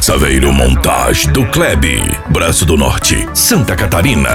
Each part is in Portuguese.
Saveiro Montage do Kleb, Braço do Norte, Santa Catarina.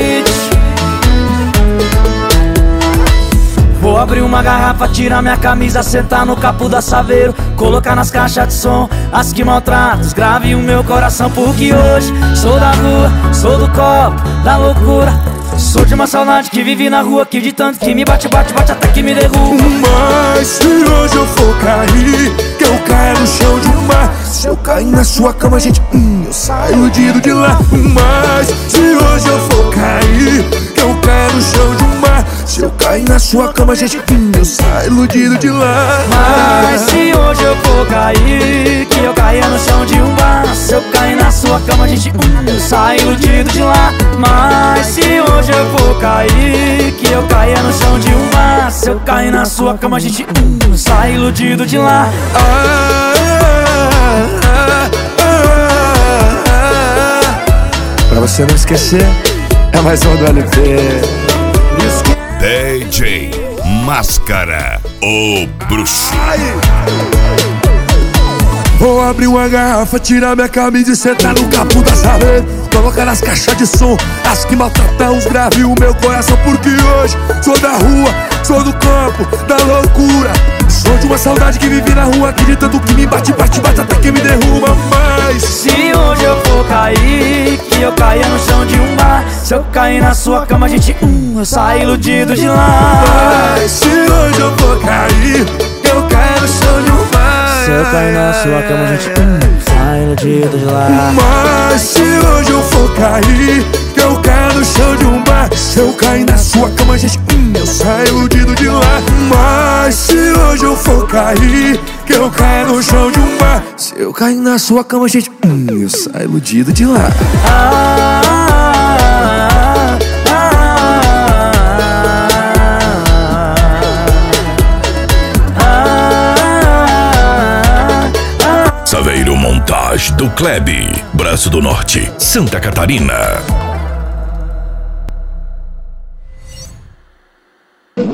Vou abrir uma garrafa, tirar minha camisa, sentar no capô da Saveiro, colocar nas caixas de som as que maltratam, grave o meu coração. Porque hoje sou da rua, sou do copo, da loucura. Sou de uma saudade que vive na rua, que de tanto que me bate, bate, bate até que me derruba. Mas se hoje eu for cair, que eu caia no chão de um mar. Se eu cair na sua cama, gente, eu saio iludido de lá. Mas se hoje eu for cair, que eu caia no chão de um mar. Se eu cair na sua cama, gente, eu saio iludido de lá. Mas se hoje eu for cair, que eu caia no chão de um bar. Se eu cair na sua cama, gente, eu saio iludido de lá. Mas se hoje eu for cair, que eu caia no chão de um bar. Se eu cair na sua cama, gente, eu saio iludido de lá. Pra você não esquecer, é mais um do LP. DJ Máscara, o bruxo. Vou abrir uma garrafa, tirar minha camisa e sentar no capô da Saveiro, colocar nas caixas de som as que maltratam os graves o meu coração. Porque hoje sou da rua, sou do campo, da loucura. Sou de uma saudade que vive na rua, que de tanto que me bate, bate, bate até que me derruba. Mas se hoje eu for cair, que eu caia no chão de um bar. Se eu cair na sua cama, gente, eu saio iludido de lá. Mas se hoje eu for cair, eu caio no chão de um bar. Se eu cair na sua cama, gente, sai iludido de lá. Mas se hoje eu for cair, que eu caia no chão de um bar. Se eu cair na sua cama, gente, eu saio iludido de lá. Mas se hoje eu for cair, que eu caia no chão de um bar. Se eu cair na sua cama, gente, eu saio iludido de lá. Saveiro Montage do Kleb, Braço do Norte, Santa Catarina.